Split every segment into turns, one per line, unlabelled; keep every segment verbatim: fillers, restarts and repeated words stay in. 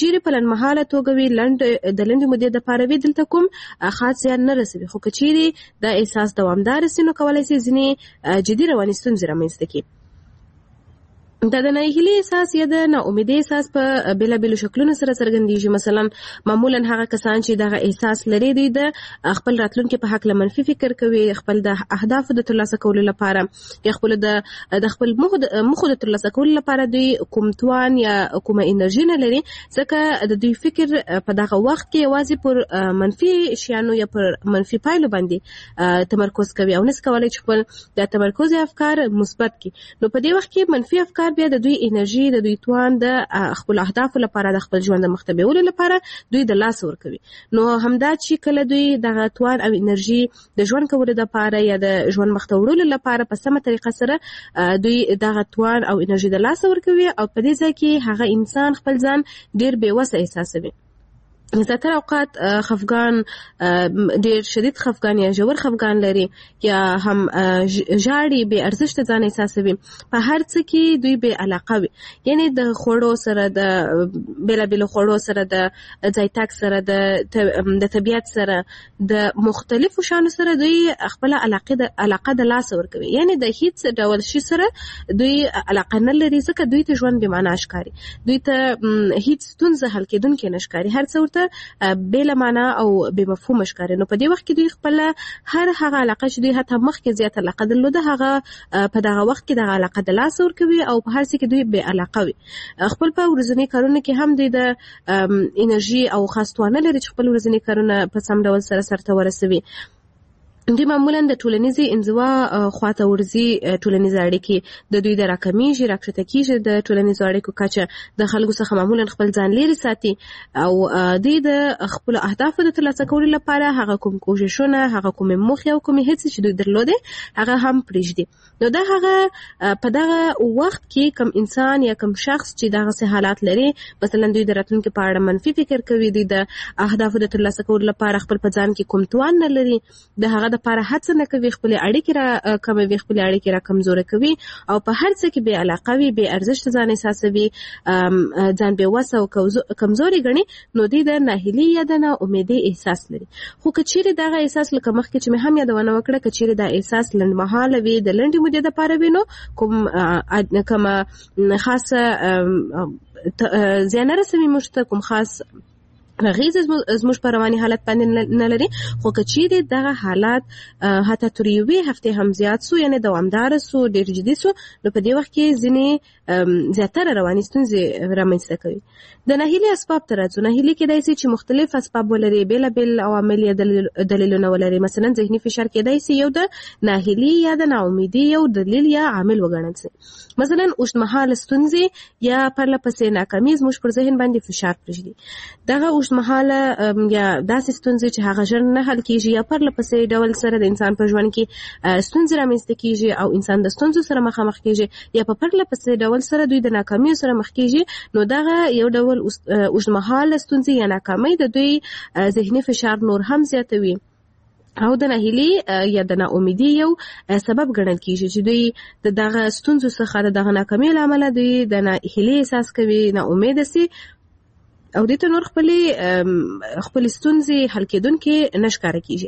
چیرې په لنډمهاله توګه وي لنډ د لنډې مودې دپاره وي دلته کوم خاص زیان نه رسوي، خو که چیرې دا احساس دوامداره سي نو کولی سي ځینې جدي رواني ستونزې رامنځته کړي. دا د ناهیلي احساس یا د ناامیدۍ احساس په بېلابېلو شکلونو سره څرګندېږي. مثلا معمولا هغه کسان چې دغه احساس لري دوی د خپل راتلونکي په هکله منفي فکر کوي، خپل د اهدافو د ترلاسه کولو لپاره یا خپل د د خپل موخو د ترلاسه کولو لپاره دوی کوم توان یا کومه انرژي نه لري، ځکه د دوی فکر په دغه وخت کې یوازې پر منفي شیانو یا پر منفي پایلو باندې تمرکز کوي او نس کولی چې خپل د تمرکز افکار مثبت کړي. نو په دې وخت کې منفي افکار بیا د دوی انرژي د دوی توان د خپل اهدافو لپاره د خپل ژوند د مخته بیولو لپاره دوی د لاس ورکوي. نو همدا چې کله دوی دغه توان او انرژي د ژوند کولو لپاره یا د ژوند مخته وړلو لپاره په سمه طریقه سره دوی دغه توان او انرژي د لاس ورکوي او په دې ځای کې هغه انسان خپل ځان ډیر بېوسه احساسوي. زیاتره اوقات خفګان ډیر شدید خفګان یا ژور خفګان لري یا هم ژاړي، بې ارزښته ځان احساسوي، په هر څه کې دوی بې علاقه وي. یعنی د خوړو سره، د بېلابېلو خوړو سره، د ځای تګ سره، د طبیعت سره، د مختلفو شیانو سره دوی خپله علاقه د لاسه ورکوي. یعنی د هیڅ ډول شي سره دوی علاقه نه لري، ځکه دوی ته ژوند بې معنا ښکاري، دوی ته هیڅ ستونزه حل کېدونکې نه ښکاري، هر څه ورته بېله معنا او بې مفهومه ښکاري. نو په دې وخت کې دوی خپله هر هغه علاقه چې دوی حتی مخکې زیات علاقه درلوده هغه په دغه وخت کې دغه علاقه د لاسه ورکوي او په هر څه کې دوی بې علاقه وي. خپل په ورځني کارونو کې هم دوی د انرژي او خاص توان نه لري چې خپل ورځني کارونه په سم ډول سره سرته ورسوي. دوی معمولا د ټولنیزې انزوا خواته ورځي، ټولنیز اړیکې د دوی د راکمیږي، راکښته کېږي، د ټولنیزو اړیکو کچه د خلکو څخه معمولا خپل ځان لرې ساتي او دوی د خپلو اهدافو د ترلاسه کولو لپاره هغه کوم کوښښونه، هغه کومې موخې او کومې هڅې چې دوی درلودې هغه هم پرېږدي. نو دا هغه په دغه وخت کې کوم انسان یا کوم شخص چې دغسې حالات لري، مثلا دوی د راتلونکي په اړه منفي فکر کوي، دوی د اهدافو د ترلاسه کولو لپاره خپل په ځان کې کوم توان نه لري، د هغه د پاره هڅه نه کوي، خپل اړیکې را کموي، خپل اړیکې را کمزورې کوي او په هر څه کې بې علاقه وي، بې ارزښت ځان احساسوي، ځان بېوسه او کمزوري ګڼي، نو دوی د ناهیلي یا د ناامیدۍ احساس لري. خو که چیرې دغه احساس لکه مخکې چې مې هم یادونه وکړه، که چیرې دا احساس لنډمهاله وي، د لنډې مودې دپاره وي، نو کوم کومه خاصه زیان نه رسوي موږ ته، کوم خاص اغیز زموږ په رواني حالت باندې نه لري. خو که چیرې دغه حالات حتی تر یوې هفتې هم زیات سو، یعنې دوامداره سو، ډېر جدي سو، نو په دې وخت کې ځینې زیاتره رواني ستونزې رامنځته کوي. د ناهیلي اسباب ته راځو. ناهیلي کېدای سي چې مختلف اسباب ولري، بېلابېل عوامل یا دلیلونه ولري. مثلا ذهني فشار کېدای سي یو د ناهیلي یا د ناامیدۍ یو دلیل یا عامل وګڼل سي. مثلا اوږدمهاله ستونزې یا پرله پسې ناکامي زموږ پر ذهن باندې فشار پرېږدي. دغه اوږدمهاله یا داسې ستونزې چې هغه ژر نه حل کېږي یا پرله پسې ډول سره د انسان په ژوند کې ستونزې رامنځته کېږي او انسان د ستونزو سره مخامخ کېږي یا په پرله پسې ډول سره دوی د ناکامیو سره مخ کېږي، نو دغه یو ډول اوږدمهاله ستونزې یا ناکامۍ د دوی ذهني فشار نور هم زیاتوي او د ناهیلي یا د ناامیدۍ یو سبب ګڼل کېږي چې دوی د دغه ستونزو څخه د دغه ناکامیو له امله دوی د ناهیلۍ احساس کوي، ناامیده سي او دوی ته نور خپلې خپلې ستونزې حل کېدونکې نه ښکاره کېږي.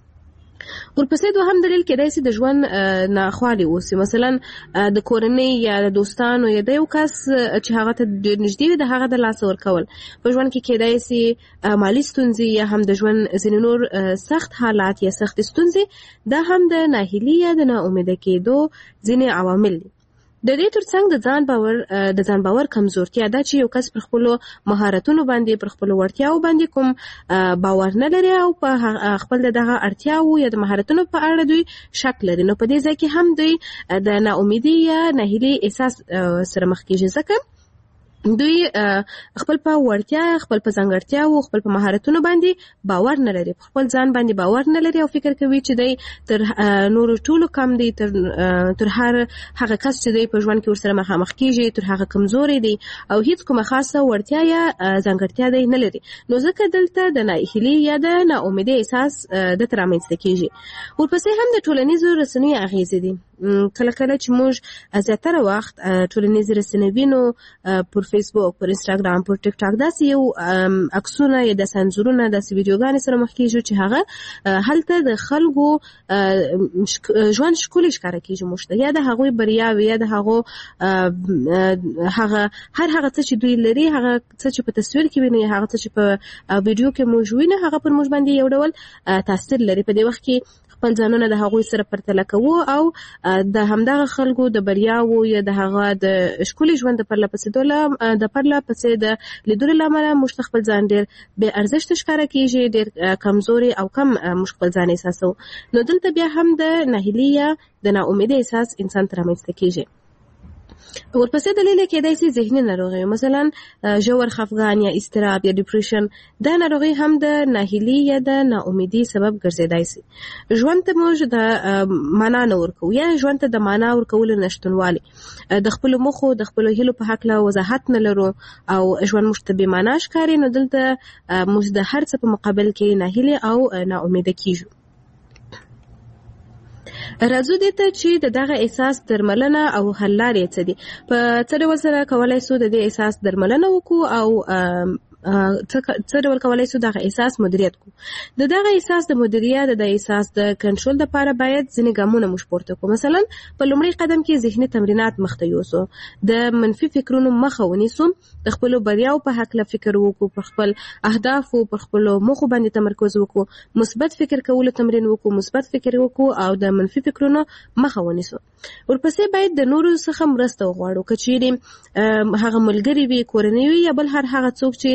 ورپسې دوهم دلیل کېدای سي د ژوند ناخوالې اوسي. مثلا د کورنۍ یا د دوستانو یا د یو کس چې هغه ته ډېر نږدې وي د هغه د لاسه ورکول. په ژوند کې کېدای سي مالي ستونزې یا هم د ژوند ځینې نور سخت حالات یا سختې ستونزې، دا هم د ناهیلي یا د ناامیده کېدو ځینې عوامل دي. د دې ترڅنګ د ځان باور د ځان باور کمزورتیا ده چې یو کس پر خپلو مهارتونو باندې، پر خپلو وړتیاو باندې کوم باور نه لري او په خپل دغه اړتیاو یا د مهارتونو په اړه دوی شک لري، نو په دې ځای کې هم دوی د ناامیدۍ یا ناهیلۍ احساس سره مخ کېږي، ځکه دوی خپل په وړتیا، خپل په ځانګړتیاو، خپل په مهارتونو باندې باور نه لري، په خپل ځان باندې باور نه لري او فکر کوي چې دی تر نورو ټولو کم دی، تر تر هر هغه کس چې دی په ژوند کې ورسره مخامخ کېږي تر هغه کمزوری دی او هیڅ کومه خاصه وړتیا یا ځانګړتیا دی نه لري. نو ځکه دلته د ناهیلۍ یا د ناامیدۍ احساس دته رامنځته کېږي. ورپسې هم د ټولنیزو رسنیو اغېزې دي. کله کله چې موږ زیاتره وخت ټولنیزې رسنۍ وینو، پر فیسبوک، پر انستګرام، پر ټیک ټاک داسې یو عکسونه یا د سنزورونه داسې ویډیوګانې سره مخ کیږي چې هغه هلته د خلکو ژوند ښکلي ښکاره کیږي موږ ته، یا د هغوی بریاوې، یا د هغو هغه هر هغه څه چې دوی لري، هغه څه چې په تصویر کې ویني، هغه څه چې په ویډیو کې موږ وینو، هغه پر موږ باندې یو ډول تاثیر لري. په دې وخت کې خپل ځانونه د هغوی سره پرتله کوو او د همدغه خلکو د بریاوو یا د هغه د ښکلي ژوند د پرله پسې د پرله پسې د لیدلو له امله موږ خپل ځان ډېر بې ارزښته ښکاره کېږي، ډېر کمزوري او کم موږ خپل ځان احساسوو. نو دلته بیا هم د ناهیلي یا د ناامیدۍ احساس انسان ته رامنځته کېږي. ورپسې دلیل کېدای شي ذهني ناروغي، مثلا ژور خفګان یا اضطراب یا ډیپریشن. دا ناروغي هم د ناهیلي یا د ناامیدۍ سبب ګرځېدای شي. ژوند ته موږ د معنا نه ورکوو یا ژوند ته د معنا ورکولو نشتونوالی، د خپلو موخو د خپلو هیلو په هکله وضاحت نه لرو او ژوند موږ ته بې معنا ښکاري. نو دلته موږ د هر څه په مقابل کې ناهیلي او ناامیده کیږو. راځو دې ته چې د دغه احساس درملنه او حل لارې څه دي. په څه ډول سره کولای شو د دې احساس درملنه وکړو او څه ډول کولای شو دغه احساس مدیریت کړو. د دغه احساس د مدیریت د احساس د کنټرول لپاره باید ځینې ګامونه موږ پورته کړو. مثلا په لومړي قدم کې ذهني تمرینات مخته یوسو، د منفي فکرونو مخه ونیسو، د خپلو بریاو په هکله فکر وکړو، پر خپل اهدافو پر خپلو موخو باندې تمرکز وکړو، مثبت فکر کولو تمرین وکړو، مثبت فکر وکړو او د منفي فکرونو مخه ونیسو. ورپسې باید د نورو څخه مرسته وغواړو، که چیرې هغه ملګري وي، کورنۍ وي، یا بل هر هغه څوک چې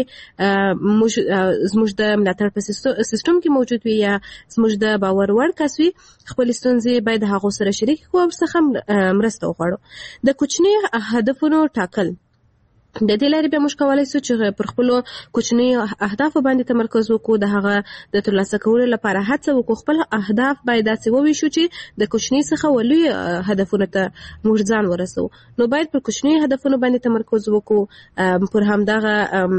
زموږ د ملاتړ په سیستم کې موجود وي یا زموږ د باور وړ کس وي. خپل ستونزې باید د هغو سره شریک کړو او څخه مرسته وغواړو. د کوچني هدفونو ټاکل، د دې لارې بیا موږ کولی شو چې پر خپلو کوچنیو اهدافو باندې تمرکز وکړو، د هغه د ترلاسه کولو لپاره هڅه وکړو. خپل اهداف باید داسې وویشو چې د کوچني څخه ولوی هدفونو ته موږ ځان ورسوو. نو باید پر کوچني هدفونو باندې تمرکز وکړو، پر همدغه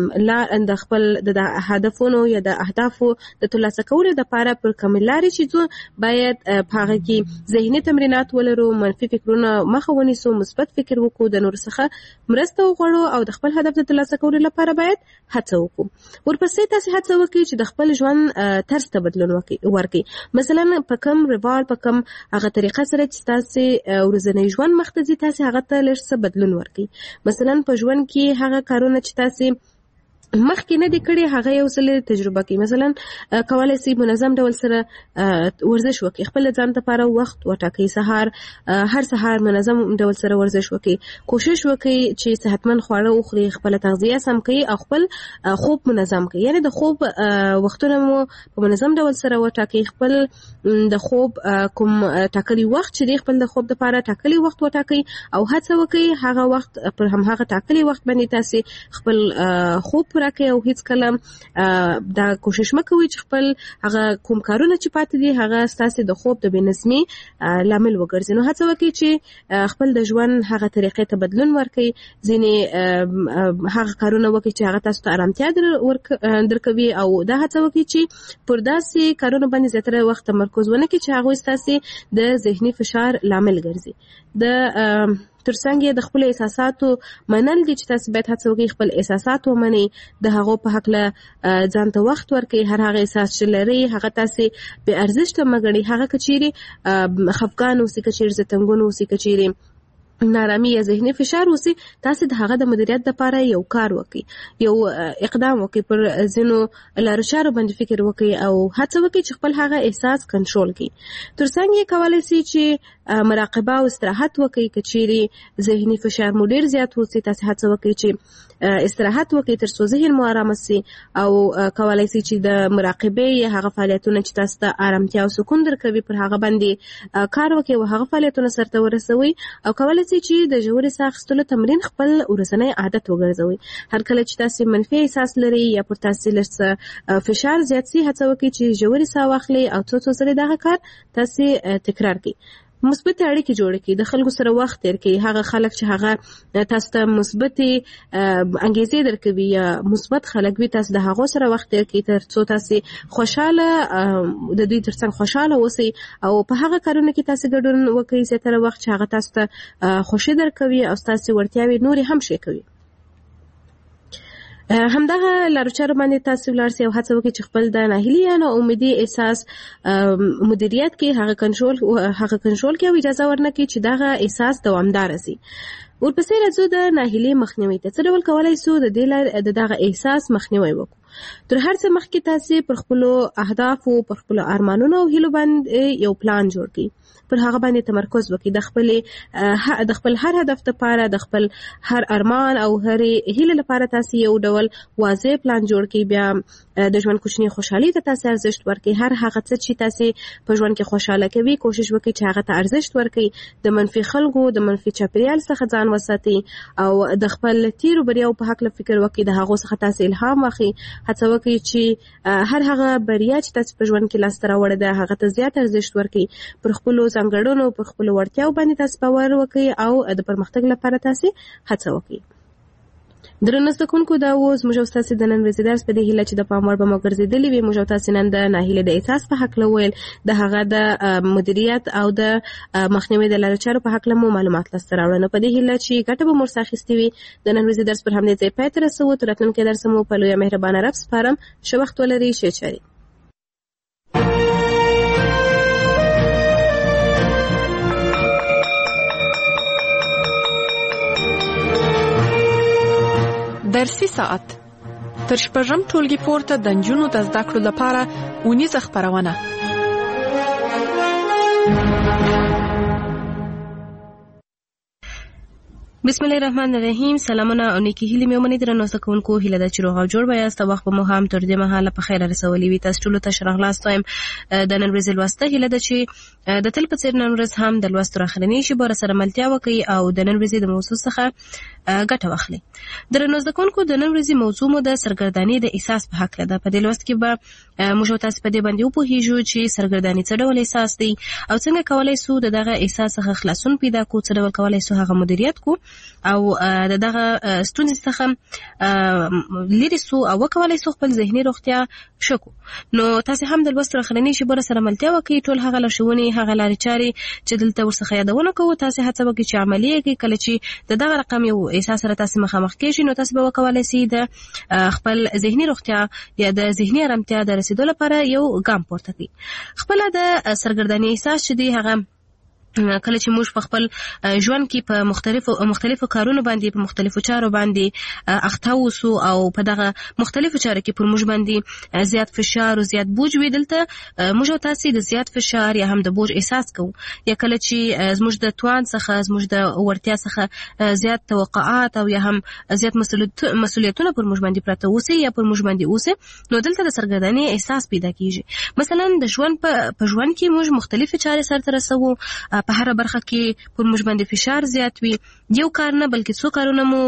د خپل د هدفونو یا د اهدافو د ترلاسه کولو لپاره پر کومې لارې چې ځو باید په هغه کې ذهني تمرینات ولرو، منفي فکرونه مخه ونیسو، مثبت فکر وکړو، د نورو څخه مرسته وغواړو او د خپل هدف د ترلاسه کولو لپاره باید هڅه وکړو. ورپسې تاسو هڅه وکړئ چې د خپل ژوند طرز ته بدلون ورکړئ. مثلا په کوم روال، په کوم هغه طریقه سره چې تاسو ورځنی ژوند مخ ته ځي، تاسو هغه ته لږ څه بدلون ورکړئ. مثلا په ژوند کې هغه کارونه چې تاسو مخکې نه دي کړي هغه یو ځل تجربه کړئ. مثلا کولای شئ منظم ډول سره ورزش وکړئ، خپل ځان لپاره وخت وټاکئ، سهار هر سهار منظم ډول سره ورزش وکړئ، کوشش وکړئ چې صحتمند خواړه وخورئ، خپل تغذیه سم کړئ او خپل خوب منظم کړئ. یعنی د خوب وختونه مو په منظم ډول سره وټاکئ، خپل د خوب کوم ټاکلي وخت چې دی خپل د خوب لپاره ټاکلي وخت وټاکئ او هڅه وکړئ هغه وخت پر هم هغه ټاکلي وخت باندې تاسو خپل خوب راکې او هیڅ کله دا کوشش مکوئ چې خپل هغه کوم کارونه چې پاتې دي هغه ستاسو د خوب د بې نظمۍ لامل وګرځي. نو هڅه وکړئ چې خپل د ژوند هغه طریقې ته بدلون ورکړئ، ځینې هغه کارونه وکړئ چې هغه تاسو ته آرامتیا درکوي او دا هڅه وکړئ چې پر داسې کارونه باندې زیاتره وخت تمرکز ونه کړئ چې هغوی ستاسو د ذهني فشار لامل ګرځي. د ترڅنګ د خپل احساساتو منل دي چې تاسو باید هڅه وکړئ خپل احساسات ومنئ، د هغو په هکله ځان ته وخت ورکړئ. هر هغه احساس چې لرئ هغه تاسو بې ارزښته مه ګڼئ، هغه که چیرې خفګان اوسي، که چیرې ځتنګون اوسي، که چیرې نارامي یا ذهني فشار اوسي، تاسو د هغه د مدیریت لپاره یو کار وکړئ، یو اقدام وکړئ، پر ځینو لارو چارو باندې فکر وکړئ او هڅه وکړئ چې خپل هغه احساس کنټرول کړئ. ترڅنګ یې کولی شئ چې مراقبه او استراحت وکړئ. که چیرې ذهني فشار مو ډېر زیات اوسي، تاسو هڅه وکړئ چې استراحت وکړئ تر څو ذهن مو آرامه شي او کولی شئ چې د مراقبې یا هغه فعالیتونه چې تاسو ته آرامتیا او سکون درکوي پر هغه باندې کار وکړئ او هغه فعالیتونه سرته ورسوئ او کولی چې د ژورې ساه اخیستلو تمرین خپل ورځنی عادت وګرځوئ. هر کله چې تاسو منفي احساس لرئ یا پر تاسو لږ فشار زیات شي، هڅه وکړئ چې ژورې ساه واخلئ او څو څو ځلې دغه کار تاسو تکرار کړئ. مثبت اړیکې جوړ کړئ، د خلکو سره وخت تیر کړئ، هغه خلک چې هغه تاسو ته مثبتې انګیزې درکوي یا مثبت خلک وي، تاسو د هغو سره وخت تیر کړئ تر څو تاسو خوشاله د دوی ترڅنګ خوشاله اوسئ او په هغه کارونه کې تاسو ګډون وکړئ زیاتره وخت چې هغه تاسو ته خوښي درکوي او تاسو وړتیاوې نورې هم شي کوي. همدغه لارو چارو باندې تاسو ولاړ سئ او هڅه وکړئ چې خپل د ناهیلي یا ناامیدي احساس مدیریت کې هغه کنټرول هغه کنټرول کې او اجازه ورنکړئ چې دغه احساس دوامدار شي. ورپسې راځو د ناهیلي مخنیوي ته. څه ډول کولی شو د دې لارې د دغه احساس مخنیوی وکړو؟ تر هر څه مخکې تاسې پر خپلو اهدافو، پر خپلو ارمانونو او هیلو باندې یو پلان جوړ کړئ، پر هغه باندې تمرکز وکړئ. د خپل د خپل هر هدف لپاره، د خپل هر ارمان او هر هیله لپاره تاسې یو ډول واضح پلان جوړ کړئ. بیا د ژوند کوچني خوشحالي ته تاسې ارزښت ورکړئ. هر هغه څه چې تاسې په ژوند کې خوشحاله کوي کوشش وکړئ چې هغه ته ارزښت ورکړئ. د منفي خلکو، د منفي چاپیریال څخه ځان وساتئ او د خپل تیرو بریاو په هکله فکر وکړئ. د هغو څخه تاسې الهام واخلئ. هڅه وکړئ چې هر هغه بریا چې تاسې په ژوند کې لاسته راوړې ده هغه ته زیات ارزښت ورکړئ. پر خپلو ځانګړنو، پر خپلو وړتیاو باندې تاسې باور وکړئ او د پرمختګ لپاره تاسې هڅه وکړئ. درنو زده کوونکو، دا و زموږ او ستاسې د نن ورځې درس. په دې هیله چې د پام وړ به مو ګرځېدلې وي. موږ او تاسې نن د ناهیلۍ د احساس په هکله وویل، د هغه د مدیریت او د مخنیوي د لارو چارو په هکله مو معلومات لاسته راوړل. نو په دې هیله چې ګټه به مو ورڅخه اخیستې وي. د نن ورځې درس پر همدې ځای پای ته رسوو. تر راتلونکي درس مو په لویه مهربانه رب سپارم. ښه وخت ولرئ. ښې چارې.
درسي ساعت تر شپږم ټولګي پورته د نجونو د زده کړو لپاره اونیزه خپرونه.
بسم الله الرحمن الرحیم. سلامونه او نیکی هیلې مې ومنئ. درنو زده کوونکو، هیله ده چې روغ او جوړ به یاست. وخت به مو هم تر دې مهاله په خیره رسولی وي. تاسو ټولو ته ښه راغلاست وایم. د نن ورځې لوسته هیله ده چې د تل په څېر نن ورځ هم د لوستو راخرنۍ شي به سره ملتیا وکړئ او د نن ورځې د موضوع څخه ګټه واخلئ. درنو زده کوونکو، د نن ورځې موضوع مو د سرګردانۍ د احساس په هکله ده. په دې لوست کې به موږ تاسو په دې باندې وپوهیږو چې سرګردانۍ څه ډول احساس دی او څنګه کولی شو د دغه احساس څخه خلاصون پیدا کړو، څه ډول کولی شو هغه مدیریت کړو او د دغه ستونزې څخه لرې سو او وکولی شو خپل ذهني روغتیا ښه کړو. نو تاسې هم د لوست راخرنۍ ژبه سره ملتیا وکړئ. ټول هغه لارښوونې، هغه لارې چارې چې دلته ورڅخه یادونه کوو، تاسې هڅه وکړئ چې عملي یې کړئ. کله چې د دغه رقم یو احساس سره تاسې مخامخ کېږئ نو تاسې به وکولی شئ د خپل ذهني روغتیا یا د ذهني ارامتیا د رسېدو لپاره یو ګام پورته کړئ. خپله د سرګردانۍ احساس چې دی هغه کله چې موږ په خپل ژوند کې په مختلفو مختلفو کارونو باندې، په مختلفو چارو باندې اخته اوسو او په دغه مختلفو چارو کې پر موږ باندې زیات فشار او زیات بوج وي، دلته موږ او تاسې د زیات فشار یا هم د بوج احساس کوو. یا کله چې زموږ د توان څخه، زموږ د وړتیا څخه زیات توقعات او یا هم زیات مسؤلیتونه پر موږ باندې پراته اوسي یا پر موږ باندې اوسي، نو دلته د سرګردانۍ احساس پیدا کیږي. مثلا د ژوند په ژوند کې موږ مختلفې چارې سرته رسوو، په هر برخه کې پر موږ باندې فشار زیات وي. یو کار نه بلکې څو کارونه مو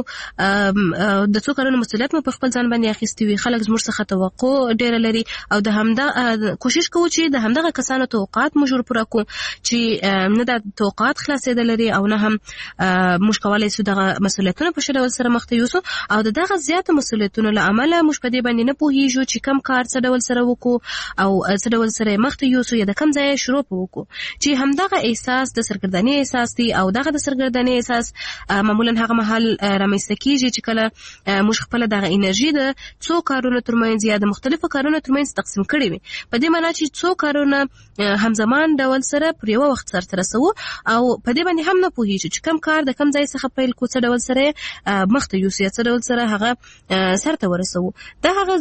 د څو کارونو مسؤلیت مو په خپل ځان باندې اخیستی وي. خلک زموږ څخه توقع ډیره لري او د همدا کوشش کوو چې د همدغه کسانو توقعات موږ ورپوره کړو چې نه د توقعات خلاصېدل لري او نه هم موږ کولی شو دغه مسؤلیتونه په ښه ډول سره مخته یوسو. او د دغه زیاتو مسؤلیتونو له امله موږ په دې باندې نه پوهیږو چې کم کار څه ډول سره وکړو او څه ډول سره مخته یوسو یا د کم ځای شروع وکړو. چې همدغه احساس د سرګردانۍ احساس دی او دغه د سرګردانۍ احساس معمولا هغه مهال رامنځته کیږي چې کله موږ خپله دغه انرژي د څو کارونو ترمنځ یا د مختلفو کارونو ترمنځ تقسیم کړې وي، په دې معنا چې څو کارونه همزمان ډول سره پر یوه وخت سرته رسوو او په دې باندې هم نه پوهیږو چې کم کار د کم ځای څخه پیل کړو، څه ډول سره مخته یوسو یا څه ډول سره هغه سرته ورسوو. دا هغه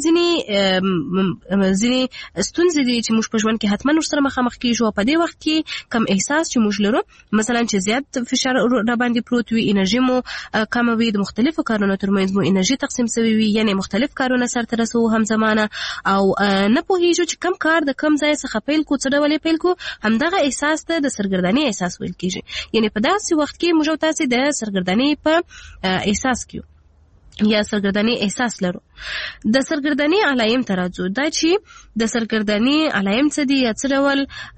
ځینې ځینې ستونزې دي چې موږ په ژوند کې حتما ورسره مخامخ کیږو او په دې وخت کې کم احساس چې موږ لرو، مثلا چې زیات فشار را باندې پروت وي، انرژي مو کمه وي، د مختلفو کارونو ترمنځ مو انرژي تقسیم شوې وي، یعنی مختلف کارونه سرته رسوو همزمانه او نه پوهیږو چې کم کار د کم ځای څخه پیل کړو، څه ډول یې پیل کړو. همدغه احساس ته د سرګردانۍ احساس ویل کېږي. یعنی په داسې وخت کې موږ او تاسې د سرګردانۍ په احساس کې یا سرګردانۍ احساس لرو. د سرګردانۍ علایم ته راځو. دا چې د سرګردانۍ علایم څه دي یا څه ډول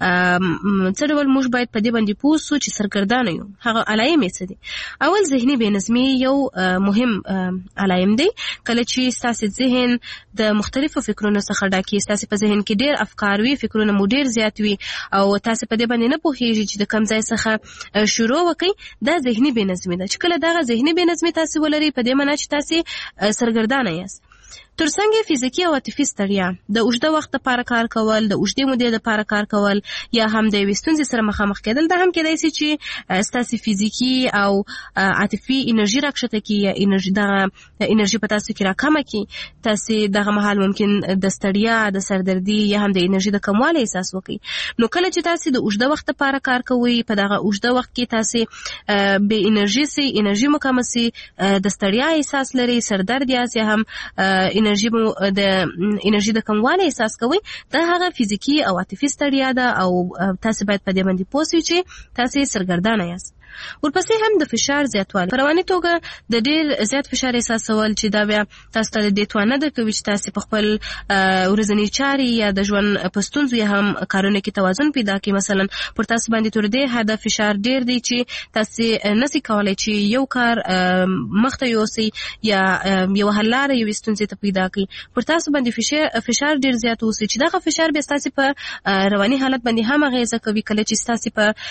څه ډول موږ باید په دې باندې پوه سو چې سرګردانه یو، هغه علایم یې څه دي. اول ذهني بېنظمي یو مهم علایم دی. کله چې ستاسې ذهن د مختلفو فکرونو څخه ډک وي، ستاسې په ذهن کې ډېر افکار وي، فکرونه مو ډېر زیات وي او تاسې په دې باندې نه پوهېږئ چې د کوم ځای څخه شروع وکړئ، دا ذهني بېنظمي ده. چې کله دغه ذهني بېنظمي تاسې ولرئ، په دې معنا چې تاسې سرګردانه یاست. ترڅنګ فزیکي او عاطفي ستړیا، د اوږده وخت لپاره کار کول، د اوږدې مودې لپاره کار کول، یا هم د یوې ستونزې سره مخامخ کېدل، دا هم کېدای شي چې ستاسې فزیکي او عاطفي انرژي راکښته کړي، یا انرژي دغه انرژي په تاسو کې راکمه کړي. تاسې دغه مهال ممکن د ستړیا، د سردردي یا هم د انرژي د کموالي احساس وکړي. نو کله چې تاسې د اوږده وخت لپاره کار کوئ، په دغه اوږده وخت کې تاسې بې انرژي سي، انرژي مو کمه سي، د ستړیا احساس لري، سردرد یاست، یا هم انرژي مو د انرژي د کموالي احساس کوئ، دا هغه فزیکي او عاطفي ستړیا ده، او تاسې باید په دې باندې پوه شئ چې تاسې سرګردانه یاست. ورپسې هم د فشار زیاتوالی، په رواني توګه د ډېر زیات فشار احساسول چې دا بیا تاسو ته د دې توان نه درکوي چې تاسې په خپل ورځني چارې یا د ژوند په ستونزو یا هم کارونه کې توازن پیدا کړي. مثلا پر تاسو باندې تر دې حده فشار ډېر دی چې تاسې نسئ کولی چې یو کار مخته یوسئ یا یو حل لاره یوې ستونزې ته پیدا کړي. پر تاسو باندې فشار ډېر زیات اوسي چې دغه فشار بیا ستاسې په رواني حالت باندې هم اغېزه کوي. کله چې ستاسې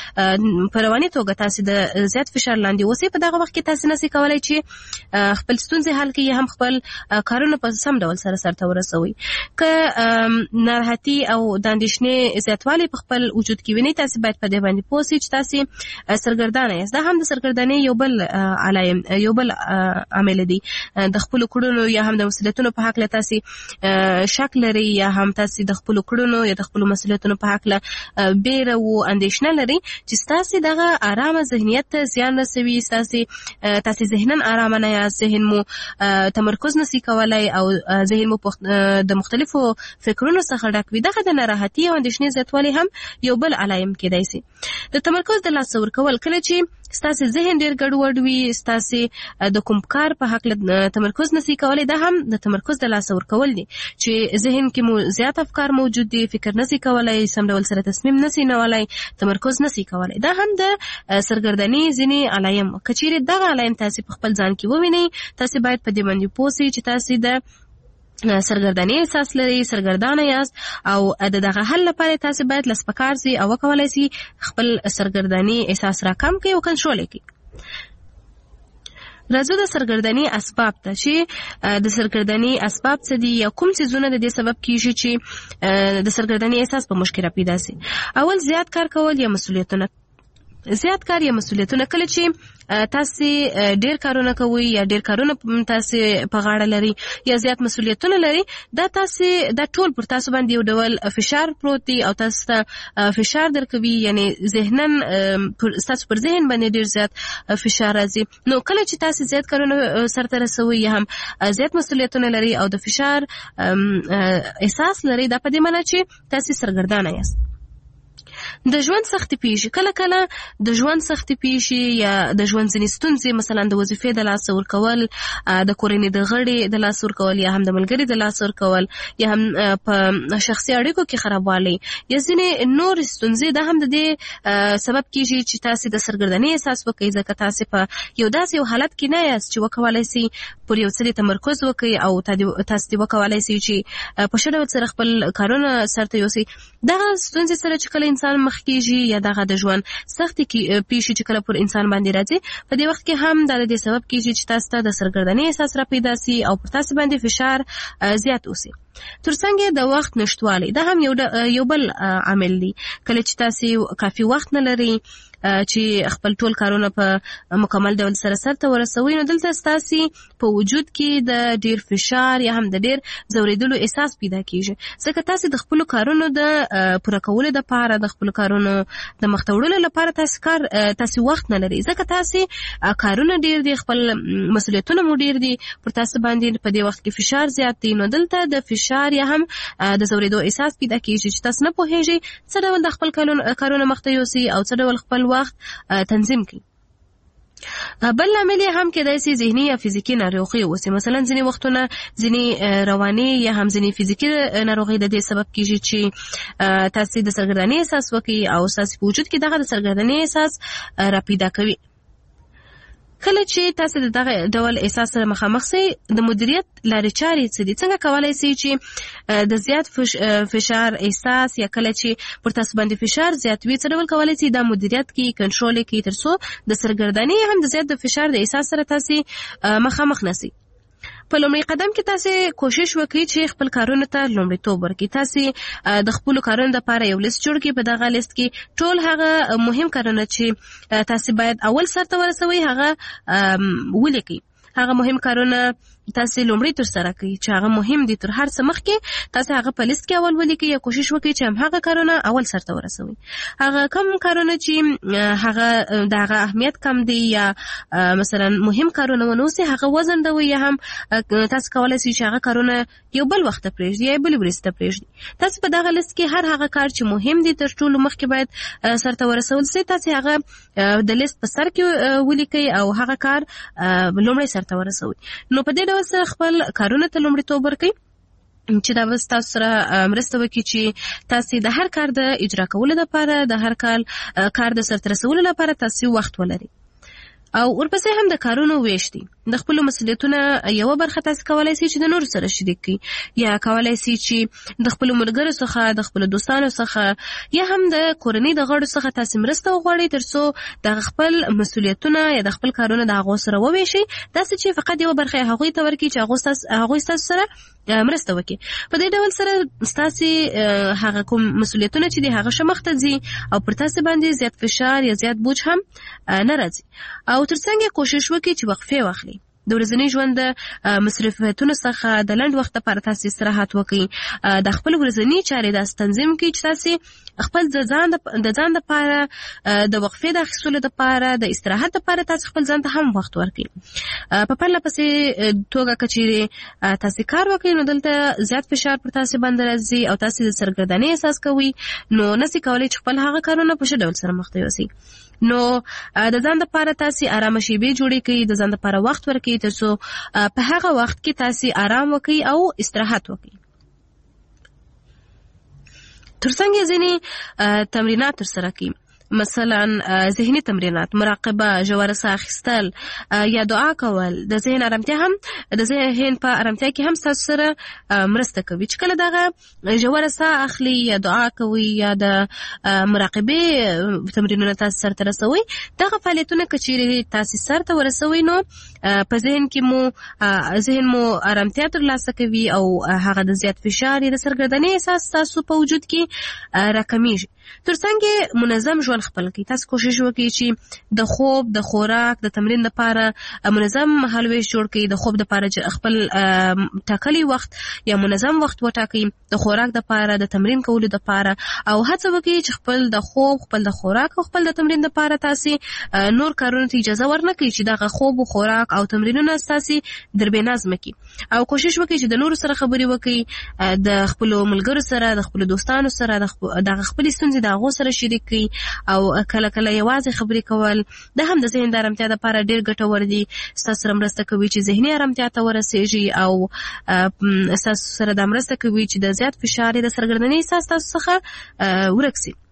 په رواني توګه تاسې د زیات فشار لاندې اوسئ، په دغه وخت کې تاسې نسئ کولی چې خپل ستونزې حل کړئ یا هم خپل کارونه په سم ډول سره سرته ورسوئ. که ناراحتي او د اندېښنې زیاتوالی په خپل وجود کې وینئ، تاسې باید په دې باندې پوه شئ چې تاسې سرګردانه یاست. دا هم د سرګردانۍ یو بل علایم یو بل عامل دی. د خپلو کړنو یا هم د مسؤلیتونو په هکله تاسې شک لرئ، یا هم تاسې د خپلو کړنو یا د خپلو مسؤلیتونو په هکله بیره او اندېښنه لرئ چې ستاسې دغه ارامه ذهنیت ته زیان رسوي. ستاسې تاسې ذهناً ارامه نه یاست، ذهن مو تمرکز نسي کولی او ذهن مو د مختلفو فکرونو څخه ډک وي. دغه د ناراحتي او اندېښنې زیاتوالی هم یو بل علایم کېدای شي. د تمرکز د لاسه ورکول، کله چې ستاسې ذهن ډېر ګډوډ وي، ستاسې د کوم کار په هکله تمرکز نسي کولی، دا هم د تمرکز د لاسه ورکول دي چې ذهن کې مو زیات افکار موجود دي، فکر نسي کولی، سم ډول سره تصمیم نسي نیولی، تمرکز نسي کولی. دا هم د سرګردانۍ ځینې علایم. که چیرې دغه علایم تاسې په خپل ځان کې ووینئ، تاسې باید په دې باندې پوه شئ چې تاسې د سرګردانۍ احساس لري، سرګردانه یاست، او د دغه حل لپاره تاسې باید لسپکار سي او وکولای سي خپل سرګردانۍ احساس راکم کړئ او کنټرول یې کړئ. راځو د سرګردانۍ اسباب ته، چې د سرګردانۍ اسباب څه دي یا کوم څیزونه د دې سبب کیږي چې د سرګردانۍ احساس په موږ کې راپیدا سي. اول زیات کار کول یا مسؤلیتونه. زیات کار یا مسؤلیتونه، کله چې تاسې ډېر کارونه کوئ یا ډېر کارونه تاسې په غاړه لري یا زیات مسؤلیتونه لري، دا تاسې دا ټول پر تاسو باندې یو ډول فشار پروت دی او تاسو ته فشار درکوي، یعنی ذهناً ستاسو پر ذهن باندې ډېر زیات فشار راځي. نو کله چې تاسې زیات کارونه سرته رسوئ یا هم زیات مسؤلیتونه لري او د فشار احساس لري، دا په دې معنی چې تاسې سرګردانه یاست. د ژوند سختي پیښې، کله کله د ژوند سختي پیښې یا د ژوند ځینې ستونزې، مثلا د وظیفې د لاسه ورکول، د کورنۍ د غړي د لاسه ورکول، یا هم د ملګري د لاسه ورکول، یا هم په شخصي اړیکو کې خرابوالی، یا ځینې نور ستونزې، دا هم د دې سبب کیږي چې تاسې د سرګردانۍ احساس وکړئ، ځکه تاسې په یو داسې یو حالت کې نه یاست چې وکولای سئ پر یو څه تمرکز وکړئ او تاسې دې وکولای سئ چې په ښه ډول سره خپل کارونه سرته یوسئ. دغه ستونزې سره چې کله انسان مخ کېږي یا دغه د ژوند سختې پیښې چې کله پر انسان باندې راځي، په دې وخت کې هم دا د دې سبب کېږي چې تاسو ته د سرګردانۍ احساس را پیدا سي او پر تاسو باندې فشار زیات اوسي. ترڅنګ د وخت نشتوالی، دا هم یو یو بل عامل دی. کله چې تاسو کافي وخت نه لرئ چې خپل ټول کارونه په مکمل ډول سره سرته ورسوي، نو دلته ستاسو په وجود کې د ډیر فشار یا هم د ډیر ځورېدلو احساس پیدا کیږي، ځکه تاسو د خپل کارونو د پوره کولو لپاره، د خپل کارونو د مخته وړلو لپاره تاسو کار تاسو وخت نه لرئ، ځکه تاسو کارونه ډیر دي، خپل مسؤلیتونه مو ډیر دي، پر تاسو باندې په دې وخت کې فشار زیات دی. نو دلته د فشار یا هم د ځورېدو احساس پیدا کیږي چې تاسو نه پوهیږئ څه ډول د خپل کارونو مخته یوسئ او څه ډول خپل وخت تنظیم کړي. بل لامل هم کېدای شي ذهني یا فزیکي ناروغي اوسي، مثلا ځینې وختونه ځینې رواني یا هم ځینې فزیکي ناروغي د دې سبب کیږي چې تاسو د سرګردانۍ احساس وکړي او تاسو په وجود کې دغه د سرګردانۍ احساس را پیدا کوي. کله چې تاسو د دغه ډول احساس سره مخامخ شئ، د مدیریت لارې چارې څه دي؟ څنګه کولای شئ چې د زیات فشار احساس یا کله چې پر تاسو باندې فشار زیات وي، څه ډول کولای شئ دا مدیریت کړئ، کنټرول یې کړئ، ترڅو د سرګردانۍ هم د زیات د فشار د احساس سره تاسو مخامخ نشئ. په لومړي قدم کې تاسو کوشش وکړئ چې خپل کارونه ته لومړیتوب ورکړئ. تاسو د خپل کارونو لپاره یو لیست جوړ کړئ. په دغه لیست کې ټول هغه مهم کارونه چې تاسو باید اول سرته ورسوي هغه ولیکئ. هغه مهم کارونه تاسو لومړی تر سره کوي چې هغه مهم دي تر هر څه مخکې تاسو هغه په لیست کې اول ولیکئ یا کوشش وکړئ چې هم هغه کارونه اول سرته ورسوي. هغه کم کارونه چې هغه د هغه اهمیت کم دي یا مثلا مهم کارونه ونوسي هغه وزن دوی یا هم تاسو کولای شئ چې هغه کارونه یو بل وخت پرېږدي یا بل ورځ ته پرېږدي. تاسو په دغه لیست کې هر هغه کار چې مهم دي تر ټولو مخکې باید سرته ورسول شي تاسو هغه د لیست په سر کې ولیکئ او هغه کار لومړی سرته ورسوي. نو په دې ډول سره خپل کارونه ته لومړیتوب ورکړئ چې دا به تاسو سره مرسته وکړي چې تاسو د هر کار د اجرا کولو لپاره د هر کال کار د سرته رسولو لپاره تاسو وخت ولرئ. او ورپسې هم د کارونو ویش دي. د خپل مسؤلیتونو یو برخه تاسو کولای شئ چې د نور سره شریک کړئ یا کولای شئ چې د خپل مرګرو څخه د خپل دوستانو څخه یا هم د کورنۍ د غړو څخه تاسو مرسته وغواړئ ترڅو د خپل مسؤلیتونو یا د خپل کارونو د هغو سره وویشئ داسې چې فقط یو برخه هغوی ته ورکړئ چې هغوی تاسو هغوی تاسو سره مرسته وکړي. په دې ډول سره تاسو هغه کوم مسؤلیتونه چې د هغه شمخته ځي او پر تاسو باندې زیات فشار یا زیات بوج هم نه راځي. او ترڅنګ کوشش وکړئ چې وقفه واخلئ. د ورځني ژوند د مصرفاتونو څخه د لنډ وخت لپاره تاسو استراحت وکړئ. د خپل ورځني چارې د تنظیم کړئ چې تاسو خپل د ځان د ځان لپاره د وقفې د اخیستلو لپاره د استراحت لپاره تاسو خپل ځان ته هم وخت ورکړئ. په پرله پسې توګه کچېرې تاسو کار وکړئ نو دلته زیات فشار پر تاسو باندې راځي او تاسو د سرګردانۍ احساس کوئ نو نسئ کولی چې خپل هغه کارونه په ښه ډول سره مخته یوسئ. نو د ځان لپاره تاسو آرام شیبې جوړې کړئ. د ځان لپاره وخت ورکړئ ترڅو په هغه وخت کې تاسو آرام وکړئ او استراحت وکړئ. ترڅنګ ځینې تمرینات ترسره کړئ مثلا ذهني تمرینات مراقبه ژوره ساه اخیستل یا دعا کول د ذهن آرامتیا هم د ذهن په آرامتیا کې هم تاسو سره مرسته کوي. چې کله دغه ژوره ساه اخلي یا دعا کوي یا د مراقبې تمرینونه تاسو سره رسوي دغه فعالیتونه کچېرې تاسو سره ورسوي نو په ذهن کې مو ذهن مو آرامتیا ترلاسه کوي او هغه د زیات فشار یا د سرګردنۍ احساس تاسو په وجود کې راکمیږي. ترڅنګ منظم ژوند خپل کړئ. تاسو کوشش وکړئ چې د خوب د خوراک د تمرین لپاره منظم مهالویش جوړ کړئ. د خوب لپاره خپل ټاکلي وخت یا منظم وخت وټاکئ. د خوراک لپاره د تمرین کولو لپاره او هڅه وکړئ چې خپل د خوب خپل د خوراک او خپل د تمرین لپاره تاسو نور کارونه ته اجازه ورنکړئ چې دغه خوب او خوراک او تمرینونه تاسو دربې نظم کړي. او کوشش وکړئ چې د نور سره خبرې وکړئ د خپل ملګرو سره د خپل دوستانو سره د خپل ستونزې د هغو سره شریک کړئ او کله کله یوازې خبرې کول د هم د ذهن د آرامتیا لپاره ډېر ګټور دي. ستاسو سره مرسته کوي چې ذهني آرامتیا ته ورسیږي او ستاسو سره د مرسته کوي چې د زیات فشار د سرګردنۍ احساس تاسو څخه ورک شي.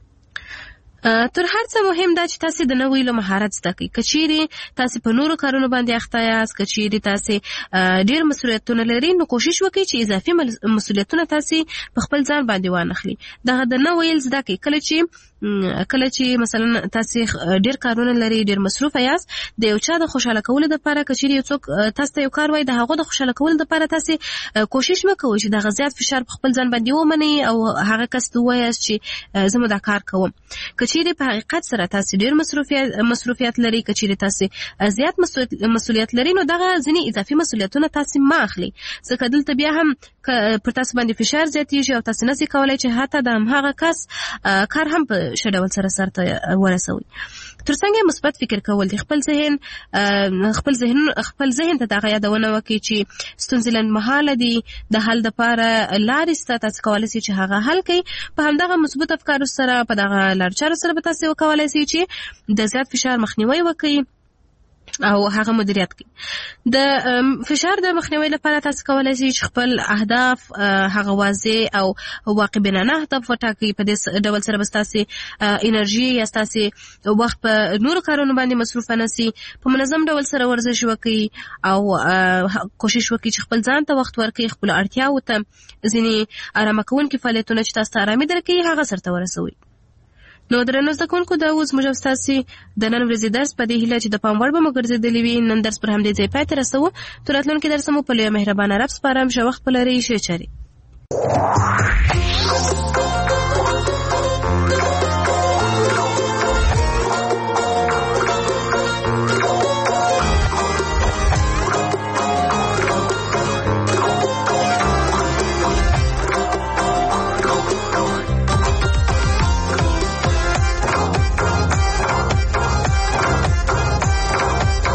تر هر څه مهم دا چې تاسو د نوې له مهارت زده کړئ. کچېرې تاسو په نورو کارونو باندې اخته یاست کچېرې تاسو ډېر مسؤلیتونه لرئ نو کوشش وکړئ چې اضافي مسؤلیتونه تاسو په خپل ځان باندې وانخلئ. دغه د نوې زده کړئ کله چې کله چې مثلا تاسو ډېر کارونه لرئ ډېر مصروف یاست د یو چا د خوشاله کولو لپاره کچېرې یو څوک تاسو ته یو کار وایي د هغو د خوشاله کولو لپاره تاسو کوشش مه کوئ چې دغه زیات فشار په خپل ځان باندې ومنئ او هغه کس ته ووایاست چې زه مو دا کار کوم. کچېرې په حقیقت سره تاسو ډېر مصروفیت مصروفیت لرئ کچېرې تاسو زیات مسؤلیت لرئ نو دغه ځینې اضافي مسؤلیتونه تاسو مه اخلئ ځکه دلته بیا هم پر تاسو باندې فشار زیاتېږي او تاسو نشئ کولی چې حتی د همهغه کس کار هم په ښه ډول سره سرته ورسوي. ترڅنګ مثبت فکر کول دي. خپل ذهن خپل ذهن خپل ذهن ته دغه یادونه وکړي چې ستونزې لنډمهاله دي د حل دپاره لارې شته تاسو کولی شئ چې هغه حل کړئ. په همدغه مثبت افکارو سره په دغه لارو چارو سره به تاسو وکولی شئ چې د زیات فشار مخنیوی وکړئ او هغه مدیریت کوي. د فشار د مخنیوي لپاره تاسو کولی شئ چې خپل اهداف هغه واضح او واقع بینانه اهداف وټاکئ. په دې ډول سره به ستاسې انرژي یا ستاسې وخت په نورو کارونو باندې مصروفه نه سي. په منظم ډول سره ورزش وکړئ او کوشش وکړئ چې خپل ځان ته وخت ورکړئ. خپلو اړتیاوو ته ځینې ارامه کوونکي فعالیتونه چې تاسو ته ارامي درکوي هغه سرته ورسوئ. نو درنو زده کوونکو دا اوس موږ ستاسو د نن ورځې درس په دې هیله چې د پام وړ به مو ګرځېدلی وي نن درس پر همدې ځای پای ته رسوو. تر راتلونکي درس مو په لویه مهربانه رب سپارم. ښه وخت ولرئ. ښې چارې.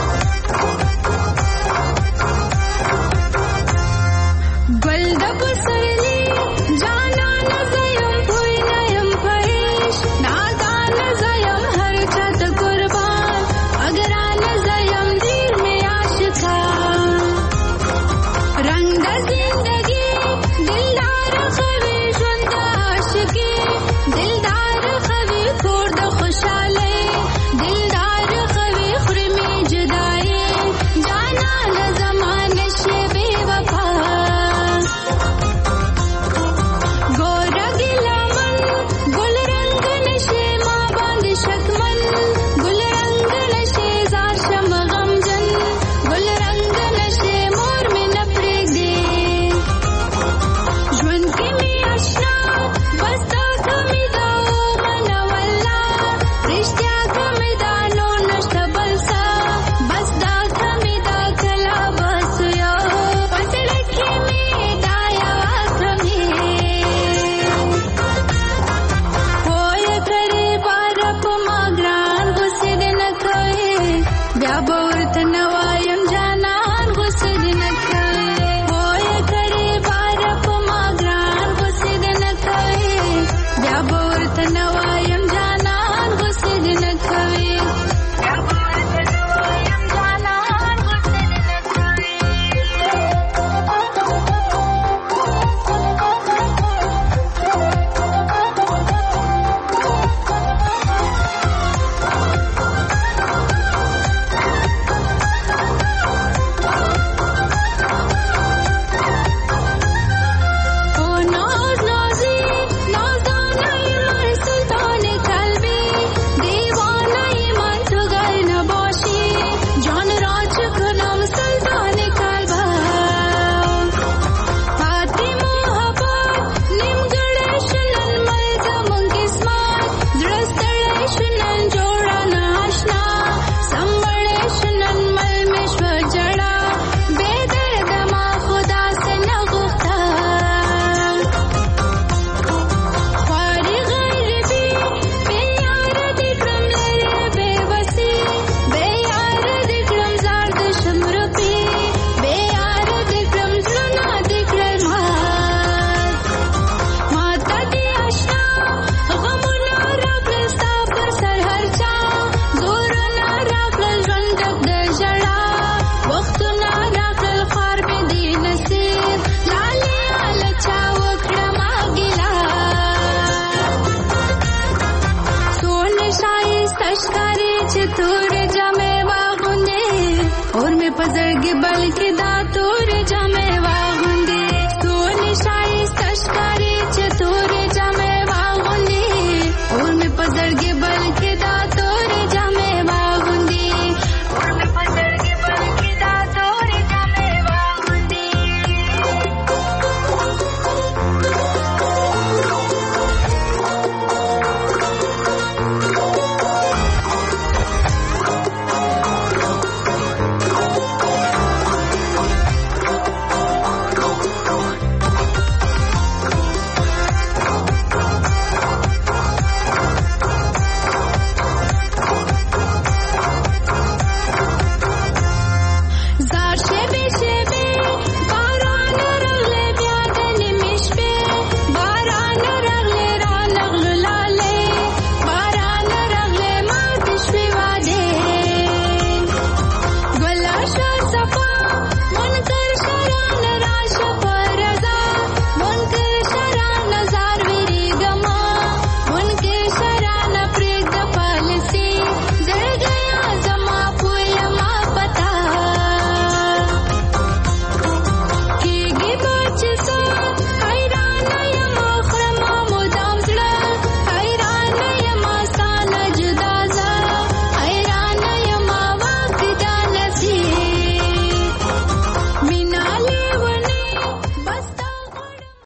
ګل د